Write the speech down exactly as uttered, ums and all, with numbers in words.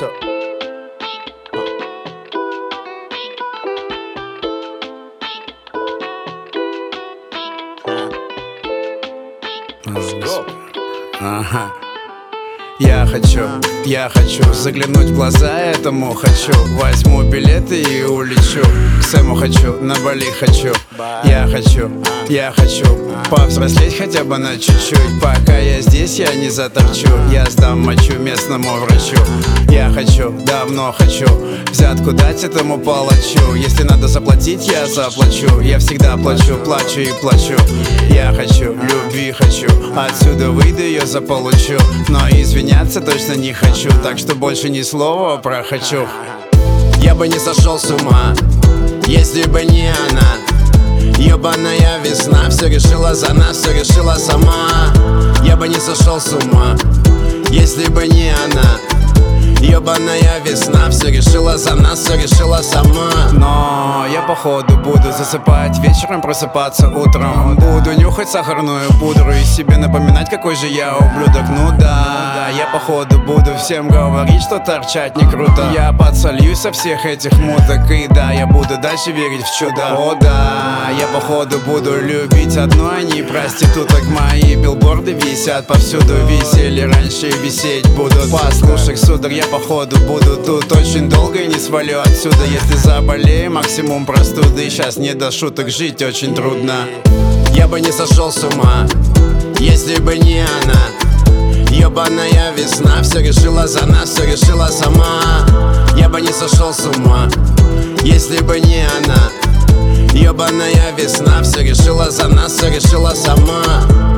все. Ага. Я хочу, я хочу заглянуть в глаза этому хочу. Возьму билеты и улечу. К Сэму хочу, на Бали хочу. Я хочу, я хочу повзрослеть хотя бы на чуть-чуть. Пока я здесь, я не заторчу. Я сдам мочу местному врачу. Я хочу, давно хочу взятку дать этому палачу. Если надо заплатить, я заплачу. Я всегда плачу, плачу и плачу. Я хочу, любви хочу. Отсюда выйду, ее заполучу. Но извиняться точно не хочу. Так что больше ни слова про хочу. Я бы не сошел с ума, если бы не она. Ёбаная весна, все решила за нас, все решила сама. Я бы не сошел с ума, если бы не она. Ёбаная весна, все решила за нас, все решила сама. Но я походу буду засыпать вечером, просыпаться утром. Буду нюхать сахарную пудру и себе напоминать, какой же я ублюдок. Ну да, я походу буду всем говорить, что торчать не круто. Я подсольюсь со всех этих муток. И да, я буду дальше верить в чудо. О да, я походу буду любить одну, а не проституток. Мои билборды висят повсюду, висели раньше и висеть будут. Послушай, сударь, я походу буду тут очень долго и не свалю отсюда. Если заболею, максимум простуды. Сейчас не до шуток, жить очень трудно. Я бы не сошел с ума, если бы не она. Ёбаная весна, все решила за нас, все решила сама. Я бы не сошел с ума, если бы не она. Ёбаная весна, все решила за нас, все решила сама.